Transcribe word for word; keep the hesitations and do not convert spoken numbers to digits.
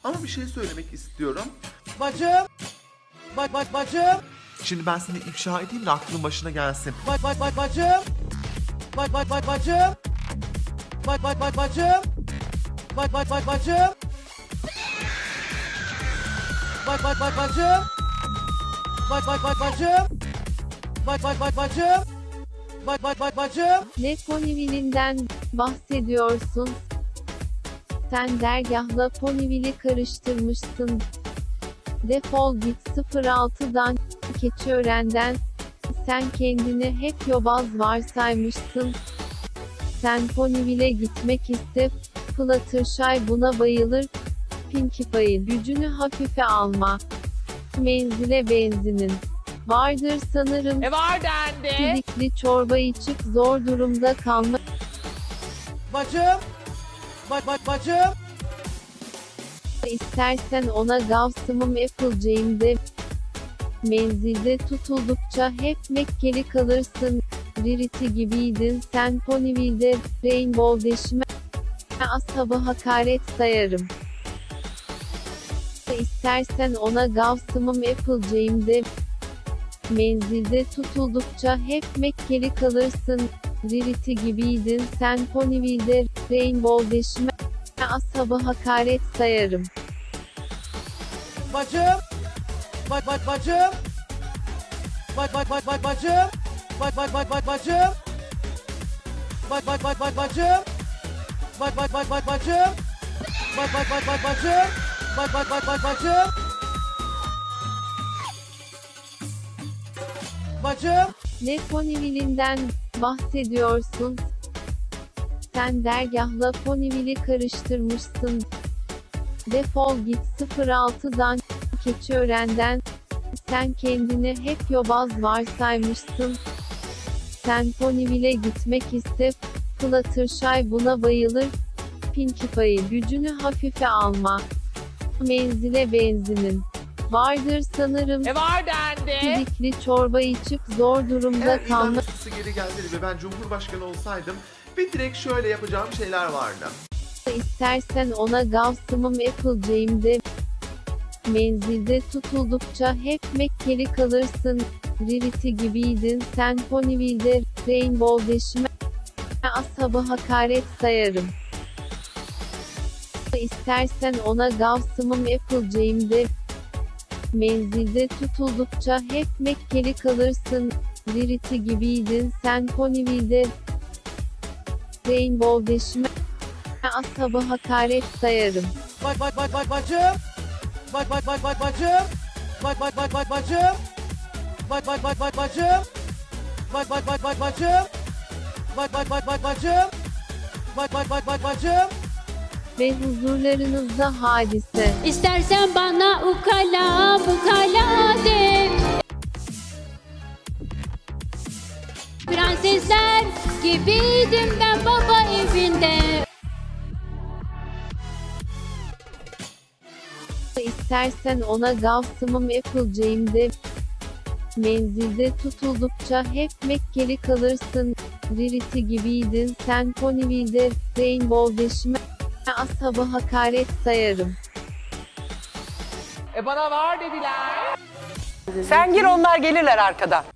Ama bir şey söylemek istiyorum. Bacım. Bak bak bacım. Şimdi ben seni ifşa edeyim de aklın başına gelsin. Bak bak bak bacım. Bak bak bak bacım. Bak bak bak bacım. Bak bak bak bacım. Bak bak bak bacım. Bak bak bak bacım. Bak bak bak bacım. Bak bak bak bacım. Ne Ponyville'inden bahsediyorsun? Sen dergahla Ponyville'i karıştırmışsın. Defol git sıfır altıdan, Keçiören'den. Sen kendini hep yobaz varsaymışsın. Sen Ponyville'e gitmek iste, Fluttershy buna bayılır. Pinkie Pie gücünü hafife alma. Menzile benzinin vardır sanırım. E var dendi. Sidikli çorba içip zor durumda kalma. Bacım. Bak bak bacım. İstersen ona Gavsım'ım Applejane'de. Menzilde tutuldukça hep Mekkeli kalırsın. Rarity gibiydin sen Ponyville'de. Rainbow Dash'ime ashabı hakaret sayarım. İstersen ona Gavsım'ım Applejane'de. Menzilde tutuldukça hep Mekkeli kalırsın. Rarity gibiydin sen Ponyville'de. Rainbow Dash'ime ashabı hakaret sayarım. Bacım. Bak bak bacım. Bak bak bak bak bacım. Bak bak bak bak bacım. Bak bak bak bak bacım. Bak bak bak bak bacım. Bak bak bak bak bacım. Bak bak bak bak bacım. Bacım. Ne Ponyville'inden bahsediyorsun? Sen dergahla Ponyville'i karıştırmışsın. Defol git sıfır altıdan, Keçiören'den. Sen kendini hep yobaz varsaymışsın. Sen Ponyville'e gitmek iste, Fluttershy buna bayılır. Pinkie Pie gücünü hafife alma. Menzile benzinin vardır sanırım. E var dendi. Sidikli çorba içip zor durumda Eğer kalma. ilan listesi geri gelseydi ve ben Cumhurbaşkanı olsaydım bir direkt şöyle yapacağım şeyler vardı. İstersen ona Gavsım'ım Applejane'de. Menzilde tutuldukça hep Mekkeli kalırsın. Rarity gibiydin sen Ponyville'de. Rainbow Dash'ime ashabı hakaret sayarım. İstersen ona Gavsım'ım Applejane'de. Menzilde tutuldukça hep Mekkeli kalırsın. Rarity gibiydin sen Ponyville'de. Rainbow Dash'ime ashabı hakaret sayarım. Bak bak bak bak bacım. Bak bak bak bak bacım. Bak bak bak bak bacım. Bak bak bak bak bacım. Bak bak bak bak bacım. Bak bak bak bak bacım. Bak bak bak bak bacım. Ve huzurlarınızda Hadise. İstersen bana ukala bukala de. Prensesler gibiydim ben baba evinde. İstersen ona Gavsım'ım Applejane'de. Menzilde tutuldukça hep Mekkeli kalırsın. Rarity gibiydin sen Ponyville'de. Rainbow Dash'ime ashabı hakaret sayarım. E bana var dediler. Sen gir onlar gelirler arkadan.